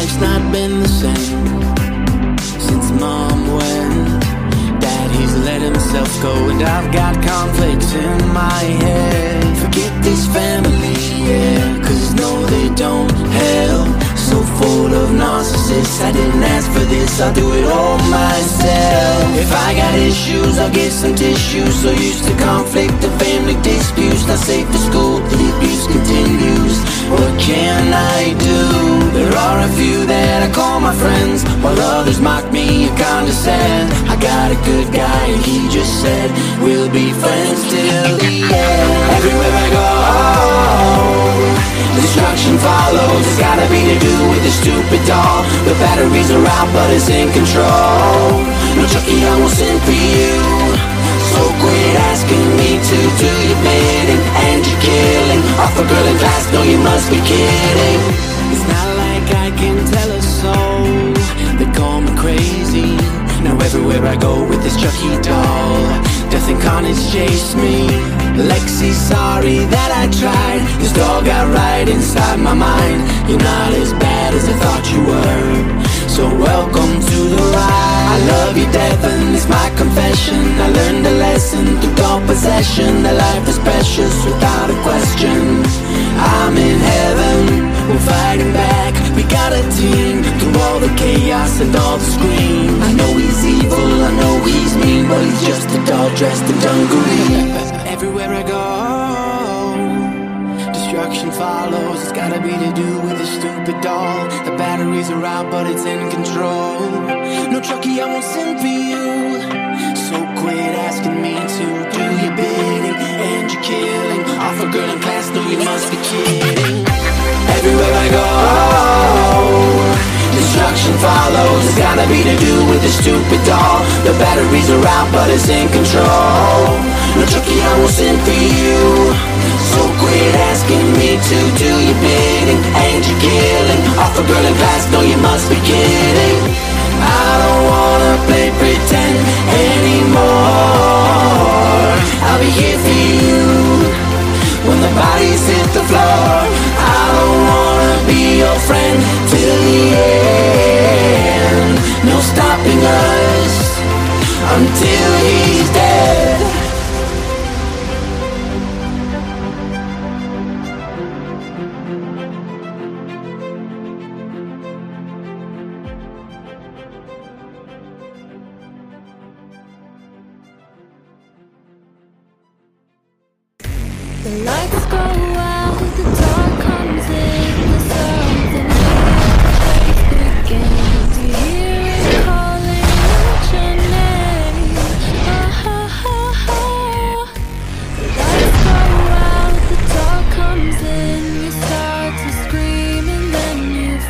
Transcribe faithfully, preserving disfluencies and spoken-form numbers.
life's not been the same since mom went. Dad, he's let himself go, and I've got conflicts in my head. Forget this family, yeah, cause no they don't help. So full of narcissists, I didn't ask for this, I'll do it all myself. If I got issues, I'll get some tissues. So used to conflict and family disputes, not safe for school, the abuse continues. What can I do? There are a few that I call my friends, while others mock me and condescend. I got a good guy and he just said we'll be friends till the end. Everywhere I go, destruction follows. It's gotta be to do with the stupid doll. The batteries are out but it's in control. No Chucky, I won't send for you. So quit asking me to do your bidding, and you're killing off a girl in class, no you must be kidding. It's not like I can tell a soul, they call me crazy. Now everywhere I go with this Chucky doll, death and carnage chase me. Lexi, sorry that I tried, this doll got right inside my mind. You're not as bad as I thought you were, so welcome to the ride. I love you, Devin, it's my confession. I learned a lesson through doll possession, that life is precious without a question. I'm in heaven, we're fighting back, we got a team. Through all the chaos and all the screams, I know he's evil, I know he's mean, but he's just a doll dressed in dungarees. Everywhere I go, destruction follows. It's gotta be to do with this stupid doll. The batteries are out but it's in control. No Chucky, I won't send for you. So quit asking me to do your bidding, and you're killing off a girl in class, no you must be kidding. Everywhere I go, destruction follows. It's gotta be to do with the stupid doll. The batteries are out but it's in control. No Chucky, I won't send for you. So quit asking me to do your bidding, and you're killing off a girl in class, no you must be kidding. I don't wanna play pretend anymore. I'll be here for you when the bodies hit the floor. I don't wanna be your friend till the end. No stopping us until he's dead. The lights go